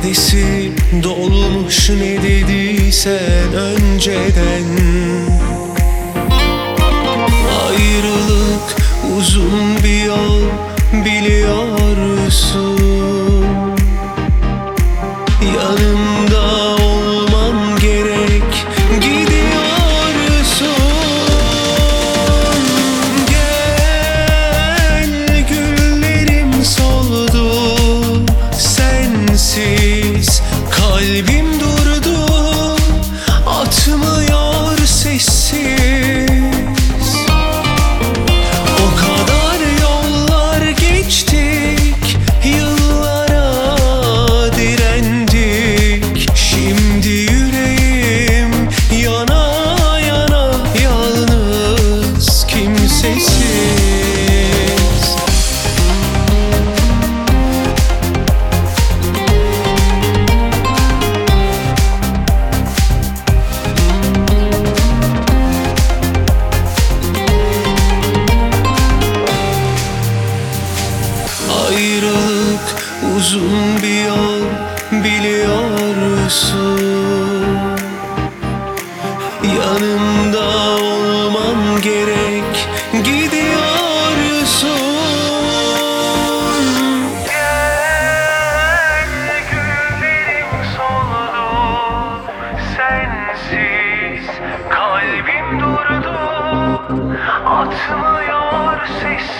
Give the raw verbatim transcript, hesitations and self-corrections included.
vadesi dolmuş, ne dediysen önceden. Ayrılık uzun bir yol, biliyorsun. Yanımda olman gerek, gidiyorsun. Gel, güllerim soldu, sensiz kalbim durdu, atmıyor sessiz. O kadar yollar geçtik, yıllara direndik. Şimdi yüreğim yana yana, yalnız, kimsesiz. Ayrılık uzun bir yol, biliyorsun. Yanımda olman gerek, gidiyorsun. Gel, güllerim soldu, sensiz kalbim durdu, atmıyor ses.